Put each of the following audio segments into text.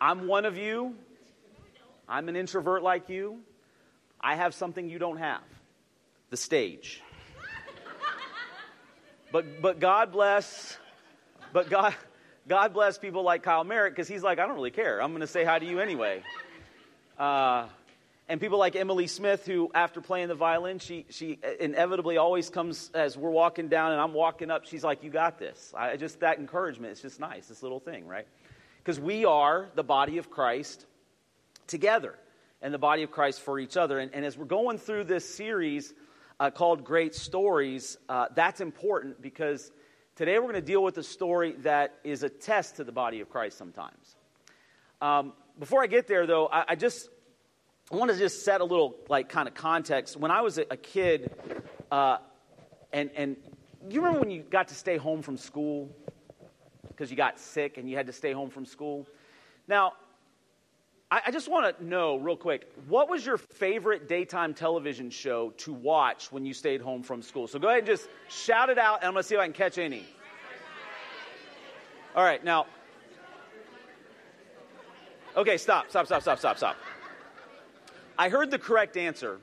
I'm one of you. I'm an introvert like you. I have something you don't have. The stage. But God bless people like Kyle Merritt, because he's like, I don't really care. I'm going to say hi to you anyway. And people like Emily Smith, who after playing the violin, she inevitably always comes as we're walking down and I'm walking up. She's like, you got this. That encouragement, it's just nice, this little thing, right? Because we are the body of Christ together and the body of Christ for each other. And as we're going through this series called Great Stories, that's important because today we're going to deal with a story that is a test to the body of Christ sometimes. Before I get there, though, I want to just set a little kind of context. When I was a kid, and you remember when you got to stay home from school because you got sick and you had to stay home from school? Now, I just want to know real quick, what was your favorite daytime television show to watch when you stayed home from school? So go ahead and just shout it out, and I'm going to see if I can catch any. All right, now, okay, stop. I heard the correct answer.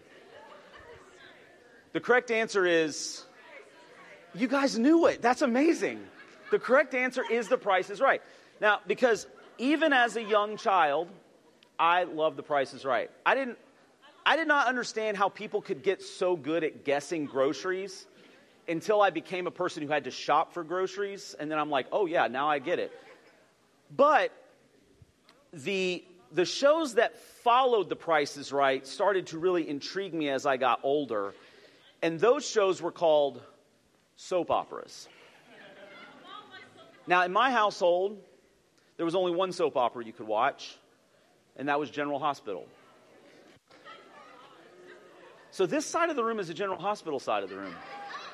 The correct answer is, you guys knew it. That's amazing. The correct answer is The Price is Right. Now, because even as a young child, I loved The Price is Right. I did not understand how people could get so good at guessing groceries until I became a person who had to shop for groceries. And then I'm like, oh yeah, now I get it. But the shows that followed The Price is Right started to really intrigue me as I got older. And those shows were called soap operas. Now, in my household, there was only one soap opera you could watch, and that was General Hospital. So this side of the room is the General Hospital side of the room.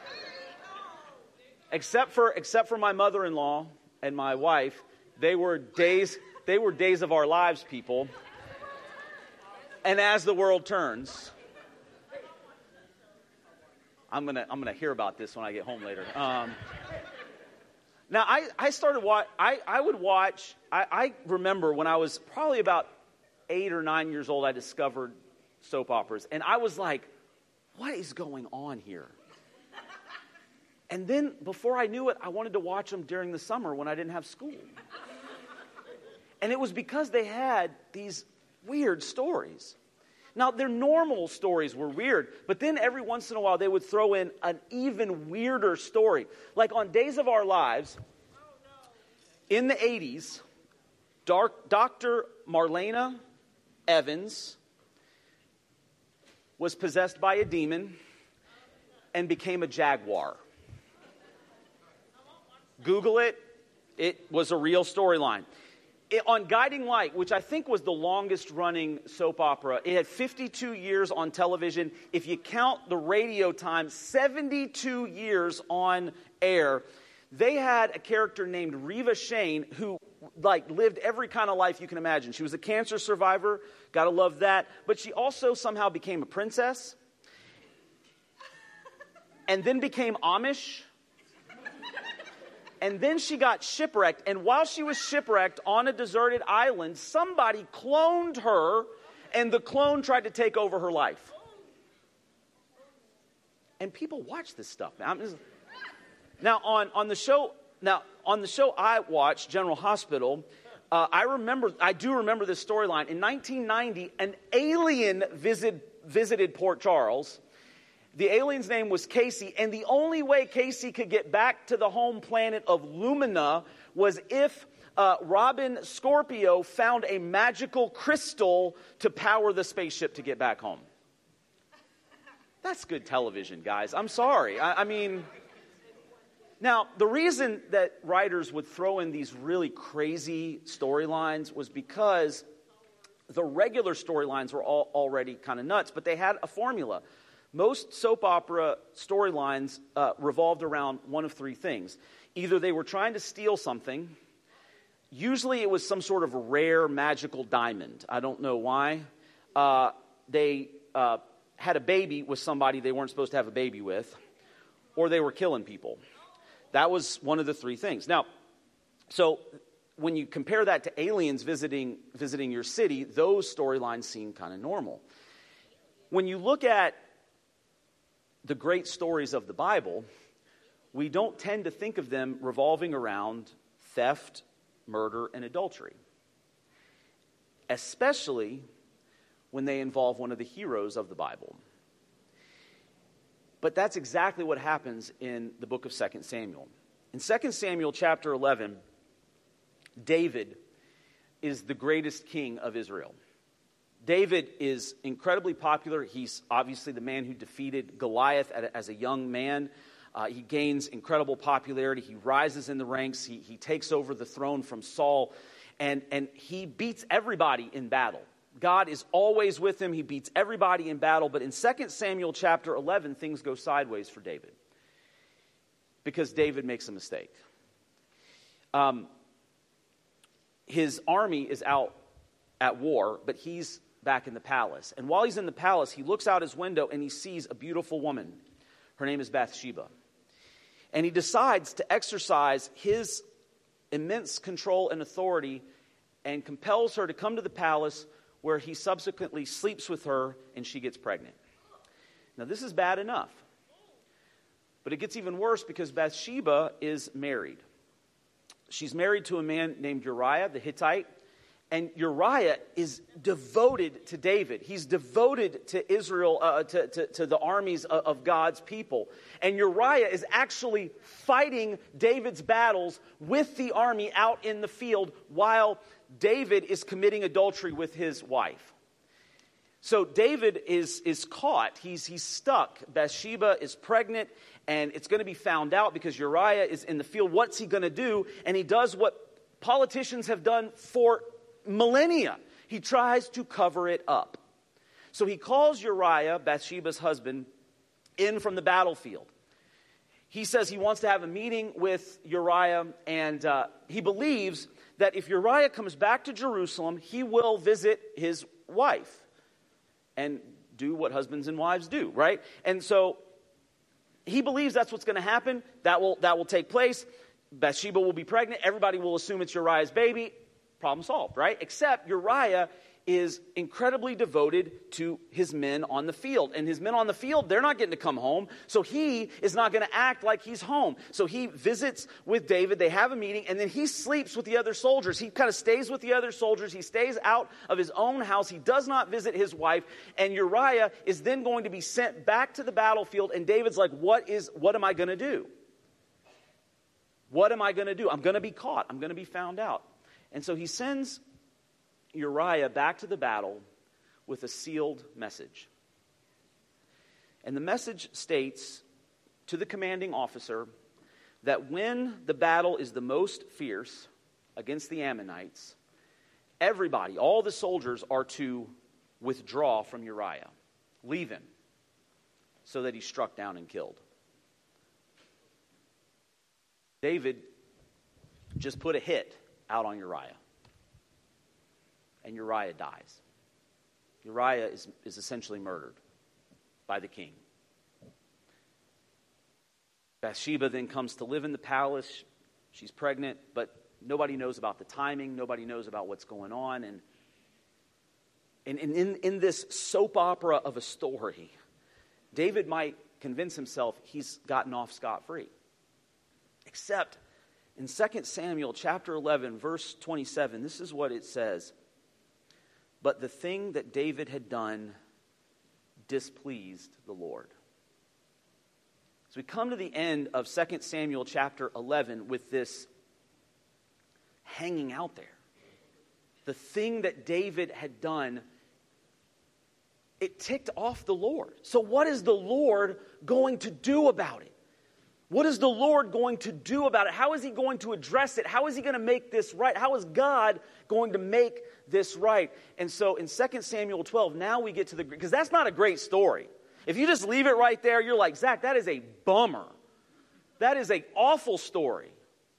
Except for my mother-in-law and my wife, they were days of our lives people. And as the world turns, I'm gonna hear about this when I get home later. Now I remember when I was probably about 8 or 9 years old, I discovered soap operas, and I was like, what is going on here? And then before I knew it, I wanted to watch them during the summer when I didn't have school. And it was because they had these weird stories. Now, their normal stories were weird, but then every once in a while they would throw in an even weirder story. Like on Days of Our Lives, in the 80s, Dr. Marlena Evans was possessed by a demon and became a jaguar. Google it. It was a real storyline. On Guiding Light, which I think was the longest running soap opera, it had 52 years on television. If you count the radio time, 72 years on air. They had a character named Reva Shane who lived every kind of life you can imagine. She was a cancer survivor, gotta love that. But she also somehow became a princess and then became Amish. And then she got shipwrecked, and while she was shipwrecked on a deserted island, somebody cloned her, and the clone tried to take over her life. And people watch this stuff. Now, on the show I watched, General Hospital, I do remember this storyline. In 1990, an alien visited Port Charles. The alien's name was Casey, and the only way Casey could get back to the home planet of Lumina was if Robin Scorpio found a magical crystal to power the spaceship to get back home. That's good television, guys. I'm sorry. I mean, now, the reason that writers would throw in these really crazy storylines was because the regular storylines were already kind of nuts, but they had a formula. Most soap opera storylines revolved around one of three things. Either they were trying to steal something. Usually it was some sort of rare magical diamond. I don't know why. They had a baby with somebody they weren't supposed to have a baby with. Or they were killing people. That was one of the three things. Now, so when you compare that to aliens visiting your city, those storylines seem kind of normal. When you look at the great stories of the Bible, we don't tend to think of them revolving around theft, murder, and adultery, especially when they involve one of the heroes of the Bible. But that's exactly what happens in the book of 2 Samuel. In 2 Samuel chapter 11, David is the greatest king of Israel. David is incredibly popular. He's obviously the man who defeated Goliath as a young man. He gains incredible popularity. He rises in the ranks. He takes over the throne from Saul, and he beats everybody in battle. God is always with him. He beats everybody in battle. But in 2 Samuel chapter 11, things go sideways for David because David makes a mistake. His army is out at war, but he's back in the palace. And while he's in the palace, he looks out his window and he sees a beautiful woman. Her name is Bathsheba. And he decides to exercise his immense control and authority and compels her to come to the palace, where he subsequently sleeps with her and she gets pregnant. Now, this is bad enough. But it gets even worse because Bathsheba is married. She's married to a man named Uriah the Hittite. And Uriah is devoted to David. He's devoted to Israel, to the armies of God's people. And Uriah is actually fighting David's battles with the army out in the field while David is committing adultery with his wife. So David is caught. He's stuck. Bathsheba is pregnant, and it's going to be found out because Uriah is in the field. What's he going to do? And he does what politicians have done for millennia. He tries to cover it up. So he calls Uriah, Bathsheba's husband, in from the battlefield. He says he wants to have a meeting with Uriah, and he believes that if Uriah comes back to Jerusalem, he will visit his wife and do what husbands and wives do, right? And so he believes that's what's going to happen. That will take place. Bathsheba will be pregnant. Everybody will assume it's Uriah's baby. Problem solved, right? Except Uriah is incredibly devoted to his men on the field. And his men on the field, they're not getting to come home. So he is not going to act like he's home. So he visits with David. They have a meeting. And then he sleeps with the other soldiers. He kind of stays with the other soldiers. He stays out of his own house. He does not visit his wife. And Uriah is then going to be sent back to the battlefield. And David's like, what am I going to do? What am I going to do? I'm going to be caught. I'm going to be found out. And so he sends Uriah back to the battle with a sealed message. And the message states to the commanding officer that when the battle is the most fierce against the Ammonites, everybody, all the soldiers, are to withdraw from Uriah, leave him, so that he's struck down and killed. David just put a hit out on Uriah. And Uriah dies. Uriah is essentially murdered by the king. Bathsheba then comes to live in the palace. She's pregnant, but nobody knows about the timing. Nobody knows about what's going on. And in this soap opera of a story, David might convince himself he's gotten off scot-free. Except in 2 Samuel chapter 11, verse 27, this is what it says. But the thing that David had done displeased the Lord. So we come to the end of 2 Samuel chapter 11 with this hanging out there. The thing that David had done, it ticked off the Lord. So what is the Lord going to do about it? What is the Lord going to do about it? How is he going to address it? How is he going to make this right? How is God going to make this right? And so in 2 Samuel 12, now we get to because that's not a great story. If you just leave it right there, you're like, Zach, that is a bummer. That is an awful story.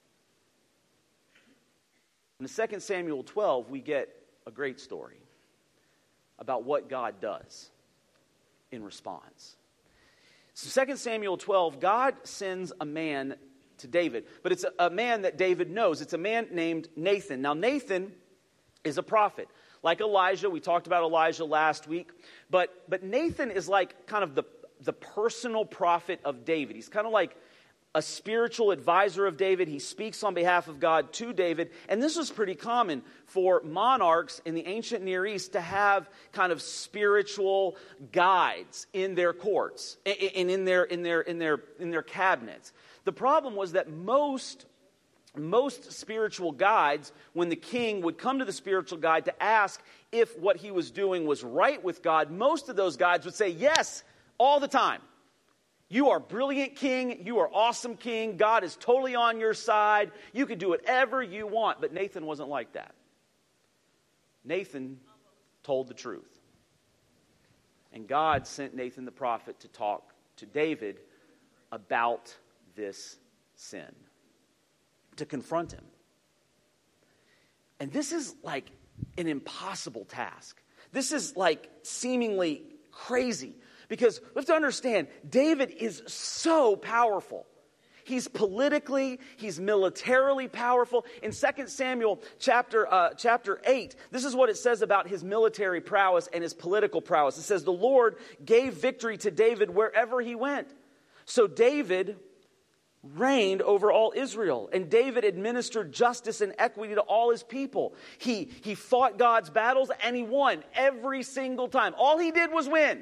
In 2 Samuel 12, we get a great story about what God does in response. So 2 Samuel 12, God sends a man to David. But it's a man that David knows. It's a man named Nathan. Now, Nathan is a prophet. Like Elijah, we talked about Elijah last week. But Nathan is like kind of the personal prophet of David. He's kind of like a spiritual advisor of David. He speaks on behalf of God to David. And this was pretty common for monarchs in the ancient Near East to have kind of spiritual guides in their courts and in their cabinets. The problem was that most spiritual guides, when the king would come to the spiritual guide to ask if what he was doing was right with God, most of those guides would say yes all the time. You are brilliant, king. You are awesome, king. God is totally on your side. You can do whatever you want. But Nathan wasn't like that. Nathan told the truth. And God sent Nathan the prophet to talk to David about this sin, to confront him. And this is like an impossible task. This is like seemingly crazy. Because we have to understand, David is so powerful. He's politically, he's militarily powerful. In 2 Samuel chapter 8, this is what it says about his military prowess and his political prowess. It says, the Lord gave victory to David wherever he went. So David reigned over all Israel, and David administered justice and equity to all his people. He fought God's battles, and he won every single time. All he did was win.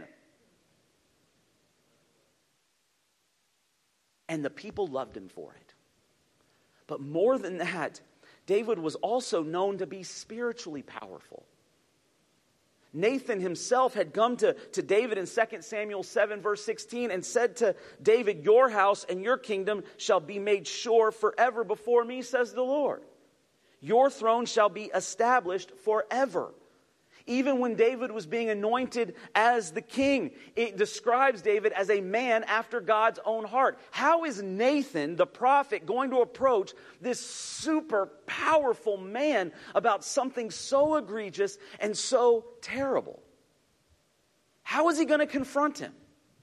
And the people loved him for it. But more than that, David was also known to be spiritually powerful. Nathan himself had come to David in 2 Samuel 7 verse 16 and said to David, your house and your kingdom shall be made sure forever before me, says the Lord. Your throne shall be established forever. Even when David was being anointed as the king, it describes David as a man after God's own heart. How is Nathan, the prophet, going to approach this super powerful man about something so egregious and so terrible? How is he going to confront him?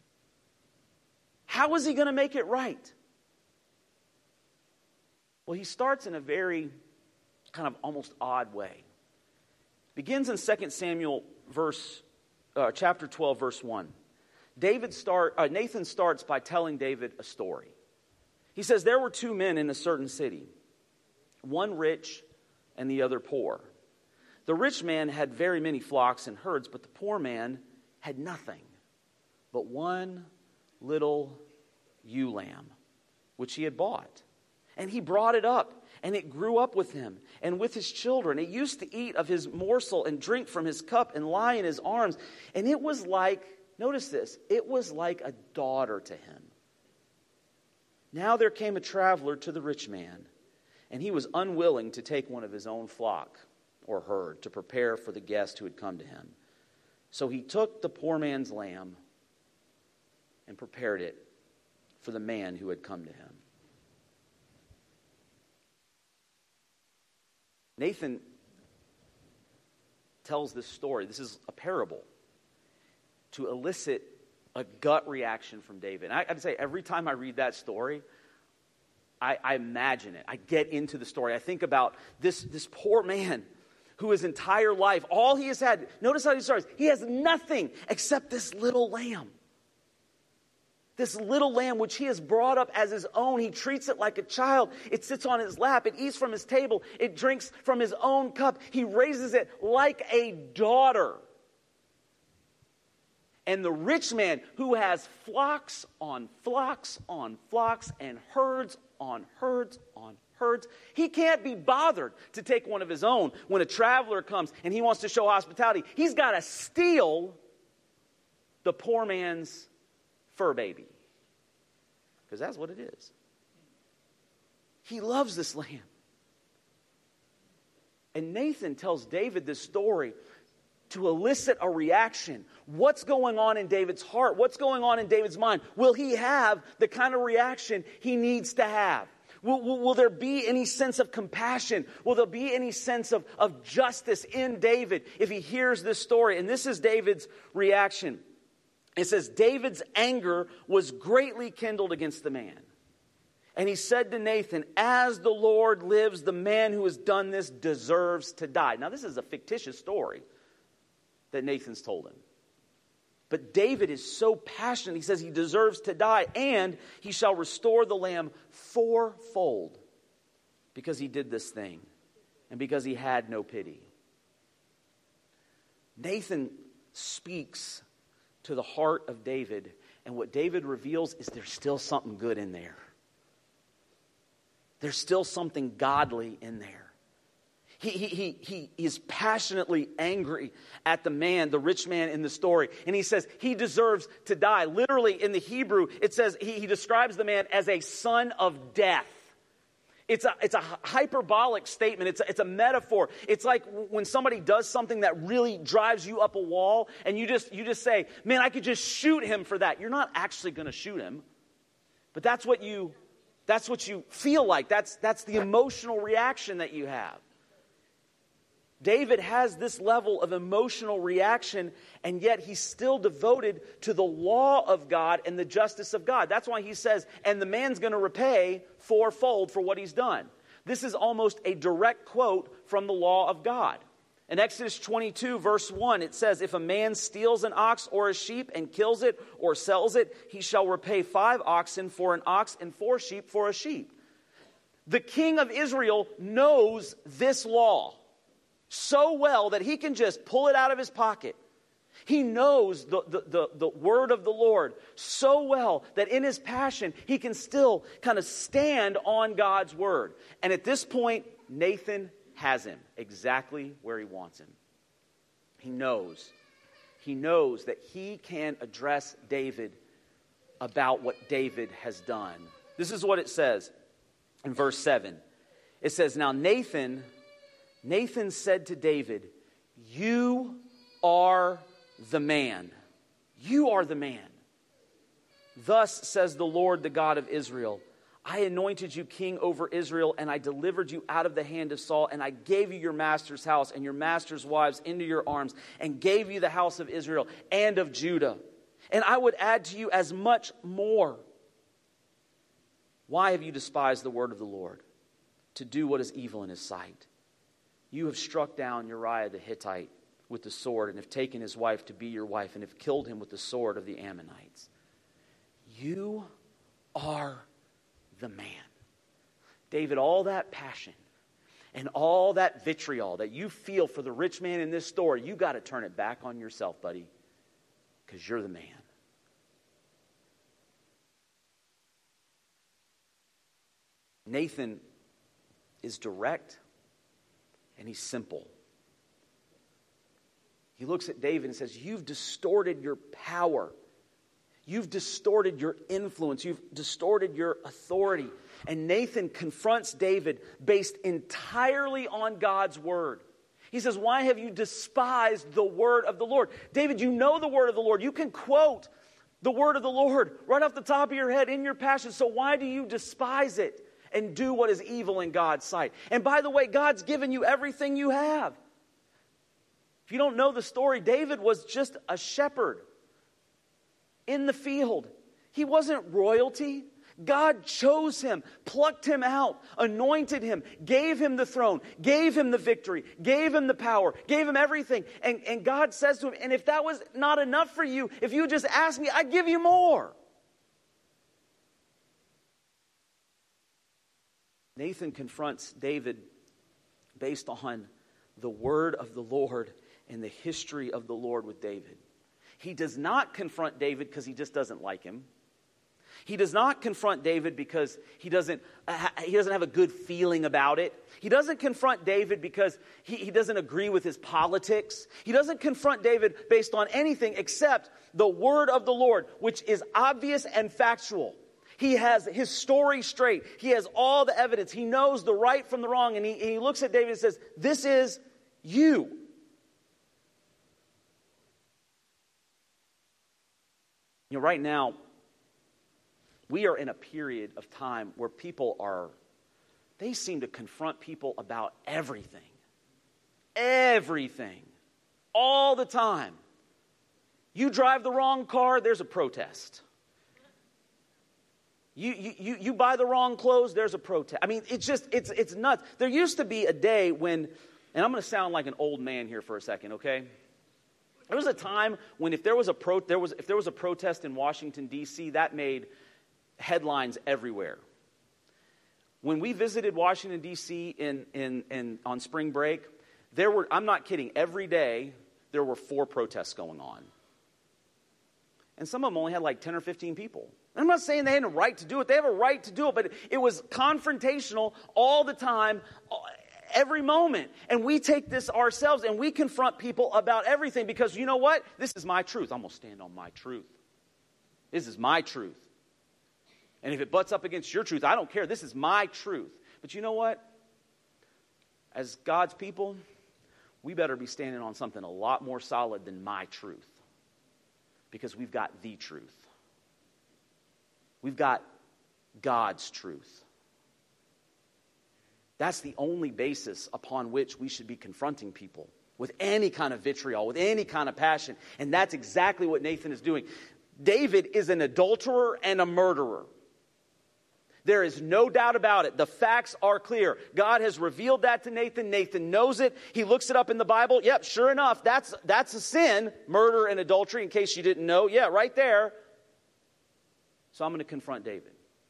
How is he going to make it right? Well, he starts in a very kind of almost odd way. Begins in 2 Samuel chapter 12, verse 1. Nathan starts by telling David a story. He says, there were two men in a certain city, one rich and the other poor. The rich man had very many flocks and herds, but the poor man had nothing but one little ewe lamb, which he had bought. And he brought it up. And it grew up with him and with his children. It used to eat of his morsel and drink from his cup and lie in his arms. And it was like, notice this, it was like a daughter to him. Now there came a traveler to the rich man, and he was unwilling to take one of his own flock or herd to prepare for the guest who had come to him. So he took the poor man's lamb and prepared it for the man who had come to him. Nathan tells this story. This is a parable to elicit a gut reaction from David. And I have to say, every time I read that story, I imagine it. I get into the story. I think about this poor man who his entire life, all he has had, notice how he starts. He has nothing except this little lamb. This little lamb, which he has brought up as his own. He treats it like a child. It sits on his lap. It eats from his table. It drinks from his own cup. He raises it like a daughter. And the rich man, who has flocks on flocks on flocks and herds on herds on herds, he can't be bothered to take one of his own when a traveler comes and he wants to show hospitality. He's got to steal the poor man's fur baby. Because that's what it is. He loves this lamb. And Nathan tells David this story to elicit a reaction. What's going on in David's heart? What's going on in David's mind? Will he have the kind of reaction he needs to have? Will there be any sense of compassion? Will there be any sense of justice in David if he hears this story? And this is David's reaction. It says, David's anger was greatly kindled against the man. And he said to Nathan, as the Lord lives, the man who has done this deserves to die. Now, this is a fictitious story that Nathan's told him. But David is so passionate. He says he deserves to die, and he shall restore the lamb fourfold because he did this thing and because he had no pity. Nathan speaks to the heart of David, and what David reveals is there's still something good in there. There's still something godly in there. He is passionately angry at the man, the rich man in the story. And he says he deserves to die. Literally in the Hebrew, it says he describes the man as a son of death. It's a hyperbolic statement. It's a metaphor. It's like when somebody does something that really drives you up a wall and you just say, man, I could just shoot him for that. You're not actually going to shoot him. But that's what you feel like. That's the emotional reaction that you have. David has this level of emotional reaction, and yet he's still devoted to the law of God and the justice of God. That's why he says, and the man's going to repay fourfold for what he's done. This is almost a direct quote from the law of God. In Exodus 22, verse 1, it says, if a man steals an ox or a sheep and kills it or sells it, he shall repay 5 oxen for an ox and 4 sheep for a sheep. The king of Israel knows this law so well that he can just pull it out of his pocket. He knows the word of the Lord so well that in his passion, he can still kind of stand on God's word. And at this point, Nathan has him exactly where he wants him. He knows that he can address David about what David has done. This is what it says in verse 7. It says, now Nathan said to David, you are the man. You are the man. Thus says the Lord, the God of Israel, I anointed you king over Israel, and I delivered you out of the hand of Saul, and I gave you your master's house and your master's wives into your arms, and gave you the house of Israel and of Judah. And I would add to you as much more. Why have you despised the word of the Lord, to do what is evil in his sight? You have struck down Uriah the Hittite with the sword, and have taken his wife to be your wife, and have killed him with the sword of the Ammonites. You are the man. David, all that passion and all that vitriol that you feel for the rich man in this story, you got to turn it back on yourself, buddy, because you're the man. Nathan is direct and he's simple. He looks at David and says, you've distorted your power. You've distorted your influence. You've distorted your authority. And Nathan confronts David based entirely on God's word. He says, why have you despised the word of the Lord? David, you know the word of the Lord. You can quote the word of the Lord right off the top of your head in your passion. So why do you despise it and do what is evil in God's sight? And by the way, God's given you everything you have. If you don't know the story, David was just a shepherd in the field. He wasn't royalty. God chose him, plucked him out, anointed him, gave him the throne, gave him the victory, gave him the power, gave him everything. And God says to him, and if that was not enough for you, if you just ask me, I'd give you more. Nathan confronts David based on the word of the Lord and the history of the Lord with David. He does not confront David because he just doesn't like him. He does not confront David because he doesn't have a good feeling about it. He doesn't confront David because he doesn't agree with his politics. He doesn't confront David based on anything except the word of the Lord, which is obvious and factual. He has his story straight. He has all the evidence. He knows the right from the wrong. And he looks at David and says, this is you. You know, right now, we are in a period of time where they seem to confront people about everything. Everything. All the time. You drive the wrong car, there's a protest. You buy the wrong clothes, there's a protest. I mean, it's nuts. There used to be a day when, and I'm going to sound like an old man here for a second, okay? There was a time when if there was a protest in Washington, D.C., that made headlines everywhere. When we visited Washington, D.C. on spring break, there were, I'm not kidding, every day there were 4 protests going on. And some of them only had like 10 or 15 people. And I'm not saying they had a right to do it. They have a right to do it, but it was confrontational all the time, every moment. And we take this ourselves and we confront people about everything because you know what? This is my truth. I'm going to stand on my truth. This is my truth. And if it butts up against your truth, I don't care. This is my truth. But you know what? As God's people, we better be standing on something a lot more solid than my truth. Because we've got the truth. We've got God's truth. That's the only basis upon which we should be confronting people with any kind of vitriol, with any kind of passion. And that's exactly what Nathan is doing. David is an adulterer and a murderer. There is no doubt about it. The facts are clear. God has revealed that to Nathan. Nathan knows it. He looks it up in the Bible. Yep, sure enough, that's a sin, murder and adultery, in case you didn't know. Yeah, right there. So I'm going to confront David.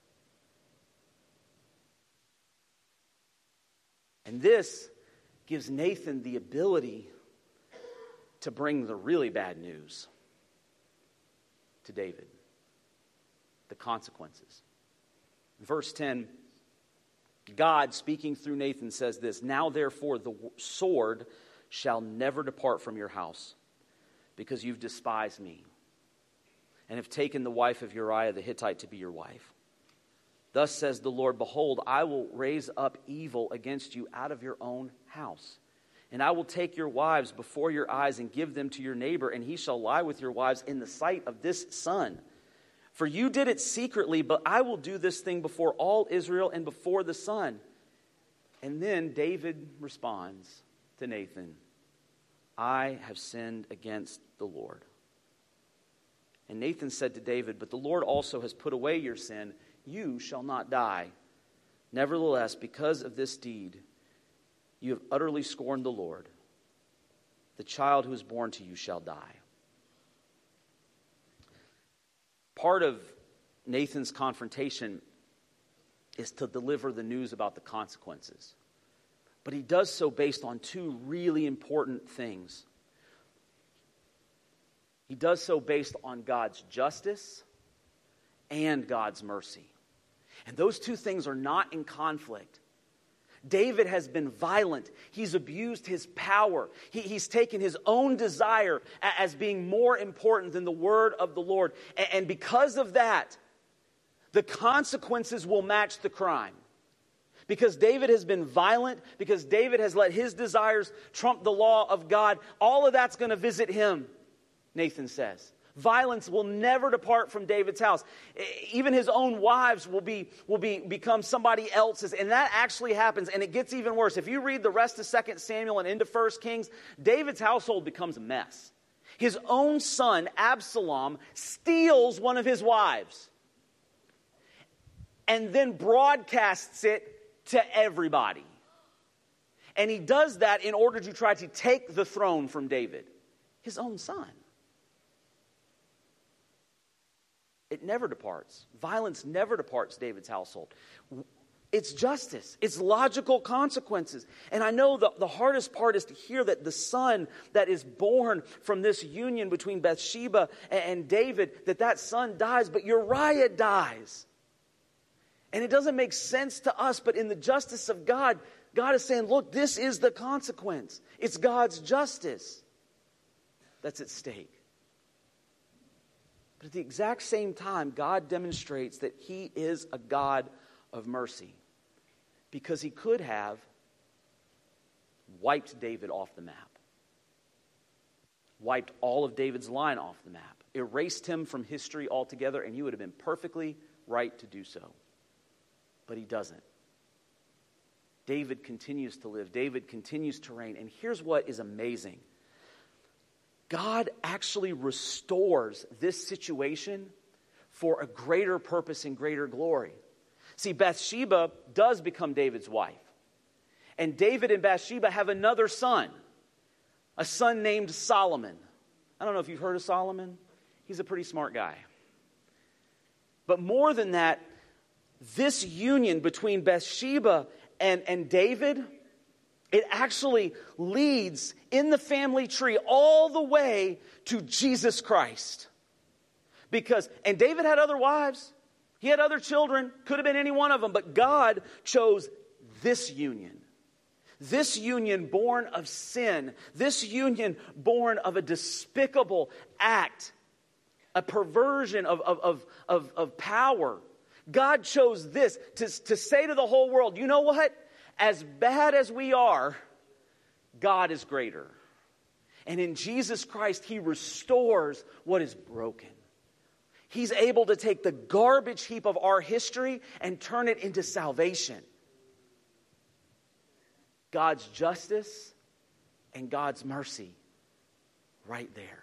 And this gives Nathan the ability to bring the really bad news to David. The consequences. Verse 10, God, speaking through Nathan, says this, "Now therefore the sword shall never depart from your house, because you've despised me, and have taken the wife of Uriah the Hittite to be your wife. Thus says the Lord, behold, I will raise up evil against you out of your own house. And I will take your wives before your eyes and give them to your neighbor, and he shall lie with your wives in the sight of this sun. For you did it secretly, but I will do this thing before all Israel and before the sun." And then David responds to Nathan, "I have sinned against the Lord." And Nathan said to David, "But the Lord also has put away your sin. You shall not die. Nevertheless, because of this deed, you have utterly scorned the Lord. The child who is born to you shall die." Part of Nathan's confrontation is to deliver the news about the consequences. But he does so based on 2 really important things. He does so based on God's justice and God's mercy. And those 2 things are not in conflict. David has been violent. He's abused his power. He's taken his own desire as being more important than the word of the Lord. And because of that, the consequences will match the crime. Because David has been violent, because David has let his desires trump the law of God, all of that's going to visit him, Nathan says. Violence will never depart from David's house. Even his own wives will become somebody else's. And that actually happens. And it gets even worse. If you read the rest of 2 Samuel and into 1 Kings, David's household becomes a mess. His own son, Absalom, steals one of his wives. And then broadcasts it to everybody. And he does that in order to try to take the throne from David. His own son. It never departs. Violence never departs David's household. It's justice. It's logical consequences. And I know the hardest part is to hear that the son that is born from this union between Bathsheba and David, that son dies, but Uriah dies. And it doesn't make sense to us, but in the justice of God, God is saying, look, this is the consequence. It's God's justice that's at stake. But at the exact same time, God demonstrates that He is a God of mercy. Because He could have wiped David off the map. Wiped all of David's line off the map. Erased him from history altogether, and He would have been perfectly right to do so. But He doesn't. David continues to live. David continues to reign. And here's what is amazing. God actually restores this situation for a greater purpose and greater glory. See, Bathsheba does become David's wife. And David and Bathsheba have another son, a son named Solomon. I don't know if you've heard of Solomon. He's a pretty smart guy. But more than that, this union between Bathsheba and David, it actually leads in the family tree all the way to Jesus Christ. And David had other wives. He had other children. Could have been any one of them. But God chose this union. This union born of sin. This union born of a despicable act. A perversion of power. God chose this to say to the whole world, you know what? As bad as we are, God is greater. And in Jesus Christ, He restores what is broken. He's able to take the garbage heap of our history and turn it into salvation. God's justice and God's mercy right there.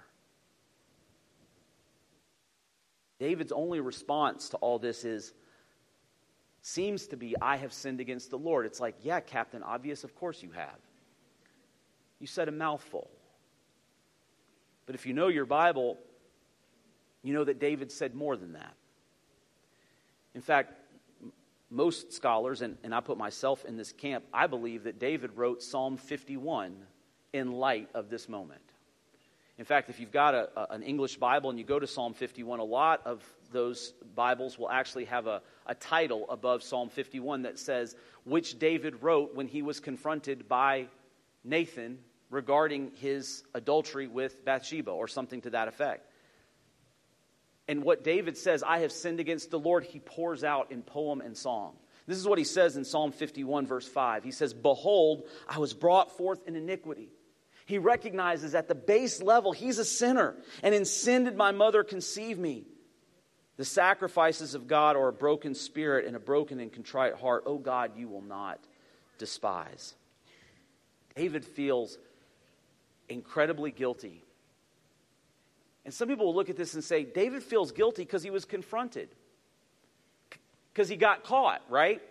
David's only response to all this seems to be, I have sinned against the Lord. It's like, yeah, Captain Obvious, of course you have. You said a mouthful. But if you know your Bible, you know that David said more than that. In fact, most scholars, and I put myself in this camp, I believe that David wrote Psalm 51 in light of this moment. In fact, if you've got an English Bible and you go to Psalm 51, a lot of those Bibles will actually have a title above Psalm 51 that says, which David wrote when he was confronted by Nathan regarding his adultery with Bathsheba, or something to that effect. And what David says, I have sinned against the Lord, he pours out in poem and song. This is what he says in Psalm 51, verse 5. He says, behold, I was brought forth in iniquity. He recognizes at the base level he's a sinner. And in sin did my mother conceive me. The sacrifices of God are a broken spirit and a broken and contrite heart. Oh God, you will not despise. David feels incredibly guilty. And some people will look at this and say, David feels guilty because he was confronted. Because he got caught, right?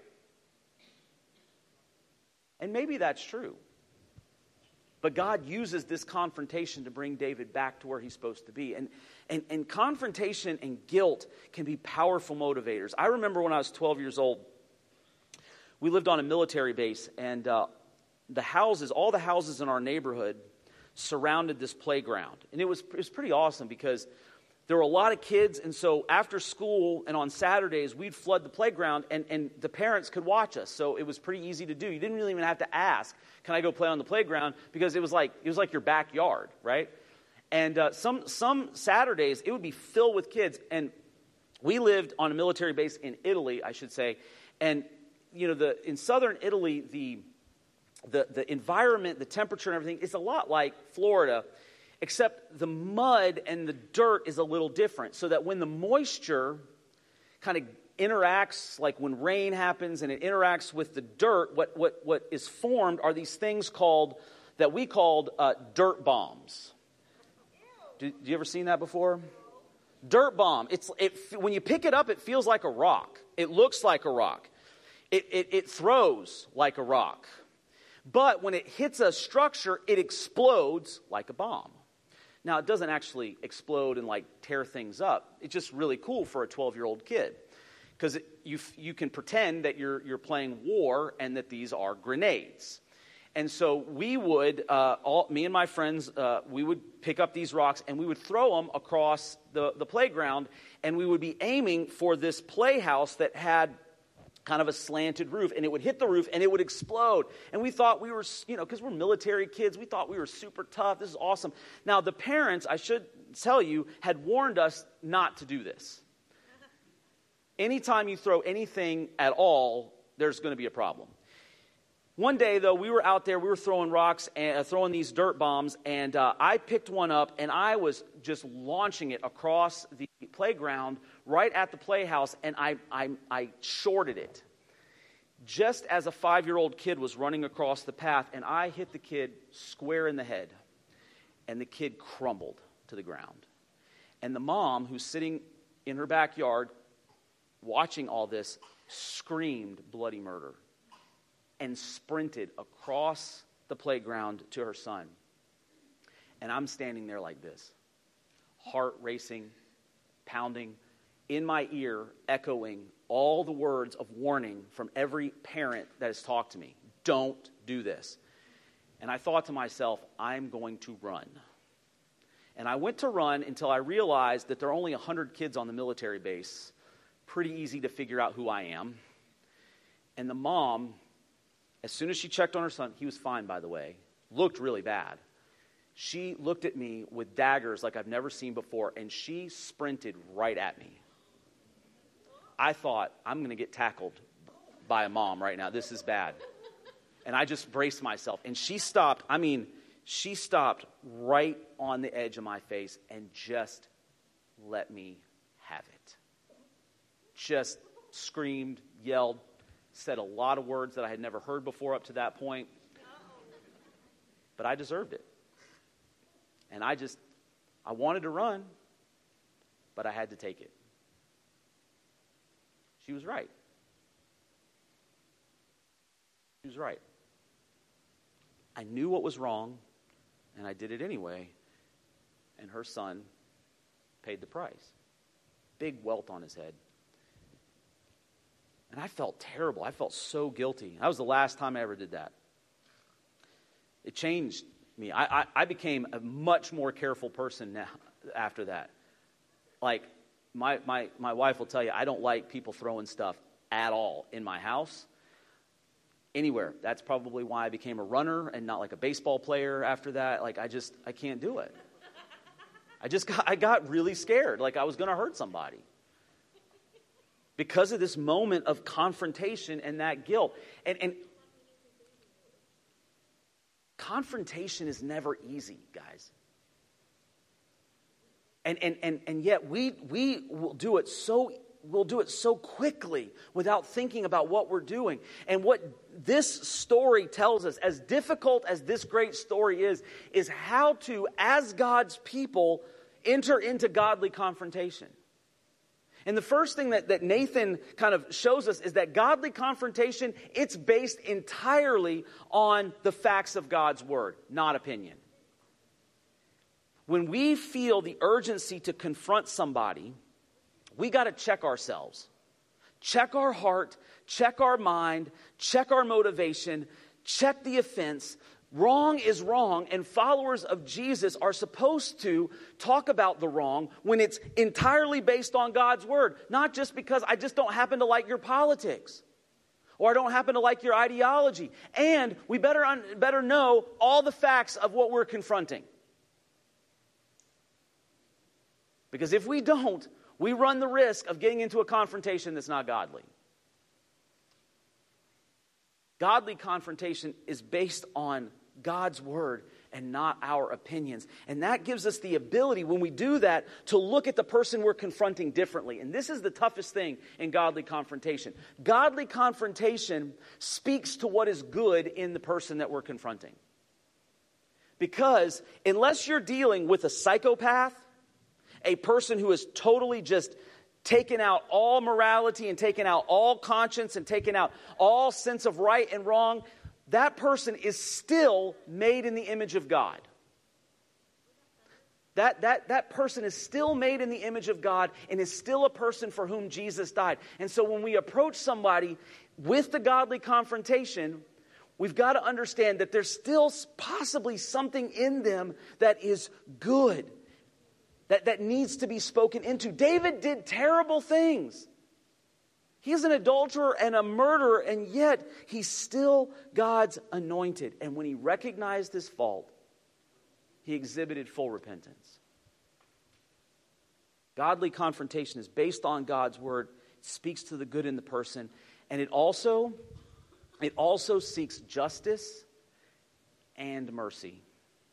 And maybe that's true. But God uses this confrontation to bring David back to where he's supposed to be. And confrontation and guilt can be powerful motivators. I remember when I was 12 years old, we lived on a military base, and all the houses in our neighborhood surrounded this playground. And it was pretty awesome because there were a lot of kids, and so after school and on Saturdays, we'd flood the playground, and the parents could watch us. So it was pretty easy to do. You didn't really even have to ask, can I go play on the playground? Because it was like your backyard, right? And some Saturdays, it would be filled with kids. And we lived on a military base in Italy, I should say. And, in southern Italy, the environment, the temperature and everything is a lot like Florida, except the mud and the dirt is a little different. So that when the moisture kind of interacts, like when rain happens and it interacts with the dirt, what is formed are these things that we called dirt bombs. Do you ever seen that before? Dirt bomb. When you pick it up, it feels like a rock. It looks like a rock. It throws like a rock. But when it hits a structure, it explodes like a bomb. Now, it doesn't actually explode and tear things up. It's just really cool for a 12-year-old kid. Because you can pretend that you're playing war and that these are grenades. And so we would, me and my friends, we would pick up these rocks and we would throw them across the playground, and we would be aiming for this playhouse that had kind of a slanted roof, and it would hit the roof and it would explode. And we thought we were, because we're military kids, we thought we were super tough. This is awesome. Now, the parents, I should tell you, had warned us not to do this. Anytime you throw anything at all, there's going to be a problem. One day, though, we were out there, we were throwing rocks, and throwing these dirt bombs, and I picked one up, and I was just launching it across the playground right at the playhouse, and I shorted it. Just as a 5-year-old kid was running across the path, and I hit the kid square in the head, and the kid crumbled to the ground. And the mom, who's sitting in her backyard, watching all this, screamed bloody murder and sprinted across the playground to her son. And I'm standing there like this, heart racing, pounding, in my ear echoing all the words of warning from every parent that has talked to me. Don't do this. And I thought to myself, I'm going to run. And I went to run until I realized that there are only 100 kids on the military base. Pretty easy to figure out who I am. And the mom, as soon as she checked on her son, he was fine, by the way, looked really bad. She looked at me with daggers like I've never seen before, and she sprinted right at me. I thought, I'm going to get tackled by a mom right now. This is bad. And I just braced myself. And she stopped. She stopped right on the edge of my face and just let me have it. Just screamed, yelled, said a lot of words that I had never heard before up to that point. But I deserved it. And I wanted to run, but I had to take it. She was right. She was right. I knew what was wrong, and I did it anyway. And her son paid the price. Big welt on his head. And I felt terrible. I felt so guilty. That was the last time I ever did that. It changed me. I became a much more careful person now after that. Like, my wife will tell you, I don't like people throwing stuff at all in my house. Anywhere. That's probably why I became a runner and not like a baseball player after that. Like, I can't do it. I got really scared. Like I was going to hurt somebody. Because of this moment of confrontation and that guilt. And confrontation is never easy, guys. And yet we will do it so quickly without thinking about what we're doing. And what this story tells us, as difficult as this great story is how to, as God's people, enter into godly confrontation. And the first thing that Nathan kind of shows us is that godly confrontation, it's based entirely on the facts of God's word, not opinion. When we feel the urgency to confront somebody, we got to check ourselves. Check our heart, check our mind, check our motivation, check the offense. Wrong is wrong, and followers of Jesus are supposed to talk about the wrong when it's entirely based on God's word. Not just because I just don't happen to like your politics, or I don't happen to like your ideology. And we better know all the facts of what we're confronting. Because if we don't, we run the risk of getting into a confrontation that's not godly. Godly confrontation is based on God's word and not our opinions. And that gives us the ability, when we do that, to look at the person we're confronting differently. And this is the toughest thing in godly confrontation. Godly confrontation speaks to what is good in the person that we're confronting. Because unless you're dealing with a psychopath, a person who is totally just taken out all morality and taken out all conscience and taken out all sense of right and wrong, that person is still made in the image of God. That person is still made in the image of God and is still a person for whom Jesus died. And so when we approach somebody with the godly confrontation, we've got to understand that there's still possibly something in them that is good, that needs to be spoken into. David did terrible things. He's an adulterer and a murderer, and yet he's still God's anointed. And when he recognized his fault, he exhibited full repentance. Godly confrontation is based on God's word. It speaks to the good in the person. And it also seeks justice and mercy.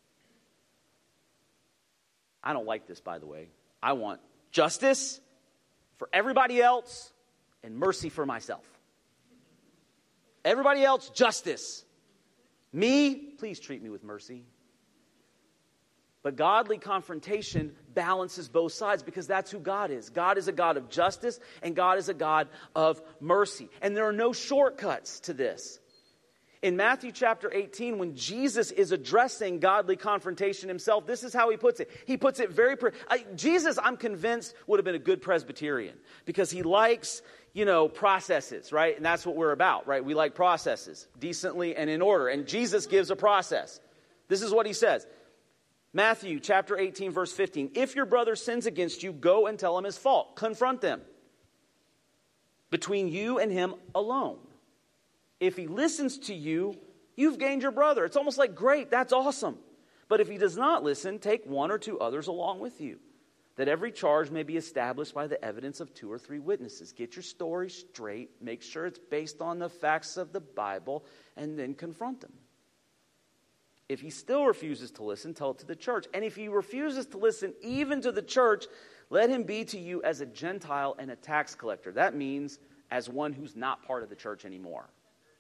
I don't like this, by the way. I want justice for everybody else and mercy for myself. Everybody else, justice. Me, please treat me with mercy. But godly confrontation balances both sides because that's who God is. God is a God of justice and God is a God of mercy. And there are no shortcuts to this. In Matthew chapter 18, when Jesus is addressing godly confrontation himself, this is how he puts it. He puts it very... Jesus, I'm convinced, would have been a good Presbyterian because he likes, processes, right? And that's what we're about, right? We like processes, decently and in order. And Jesus gives a process. This is what he says. Matthew chapter 18, verse 15. If your brother sins against you, go and tell him his fault. Confront them between you and him alone. If he listens to you, you've gained your brother. It's almost like, great, that's awesome. But if he does not listen, take one or two others along with you, that every charge may be established by the evidence of 2 or 3 witnesses. Get your story straight, make sure it's based on the facts of the Bible, and then confront him. If he still refuses to listen, tell it to the church. And if he refuses to listen even to the church, let him be to you as a Gentile and a tax collector. That means as one who's not part of the church anymore.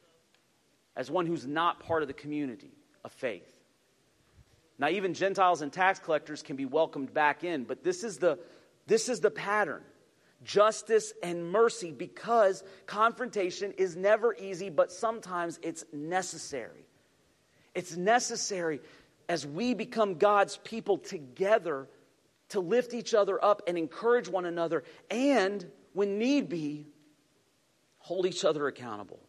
As one who's not part of the community of faith. Now, even Gentiles and tax collectors can be welcomed back in, but this is the pattern. Justice and mercy, because confrontation is never easy, but sometimes it's necessary. It's necessary as we become God's people together to lift each other up and encourage one another, and when need be, hold each other accountable.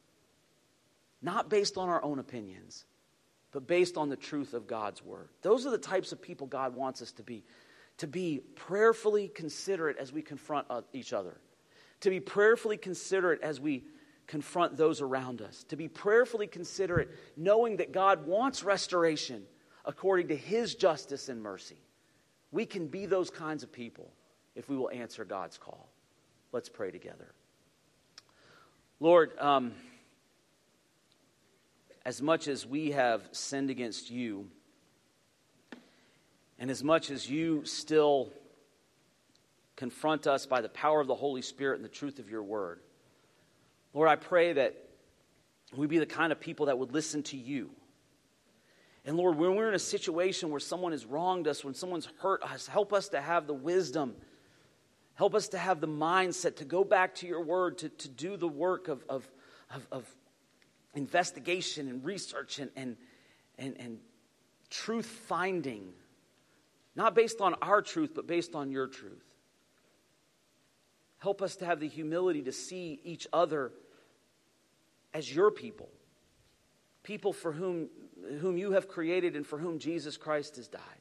Not based on our own opinions, but based on the truth of God's word. Those are the types of people God wants us to be. To be prayerfully considerate as we confront each other. To be prayerfully considerate as we confront those around us. To be prayerfully considerate knowing that God wants restoration according to his justice and mercy. We can be those kinds of people if we will answer God's call. Let's pray together. Lord, as much as we have sinned against you, and as much as you still confront us by the power of the Holy Spirit and the truth of your word, Lord, I pray that we be the kind of people that would listen to you. And Lord, when we're in a situation where someone has wronged us, when someone's hurt us, help us to have the wisdom, help us to have the mindset to go back to your word, to do the work of investigation and research and truth finding, not based on our truth, but based on your truth. Help us to have the humility to see each other as your people, people for whom you have created and for whom Jesus Christ has died.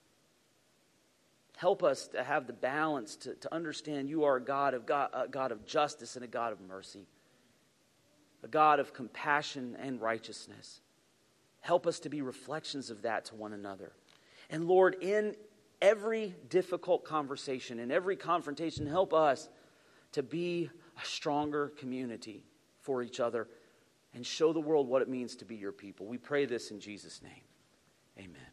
Help us to have the balance to understand you are a God of justice and a God of mercy. A God of compassion and righteousness. Help us to be reflections of that to one another. And Lord, in every difficult conversation, in every confrontation, help us to be a stronger community for each other and show the world what it means to be your people. We pray this in Jesus' name. Amen.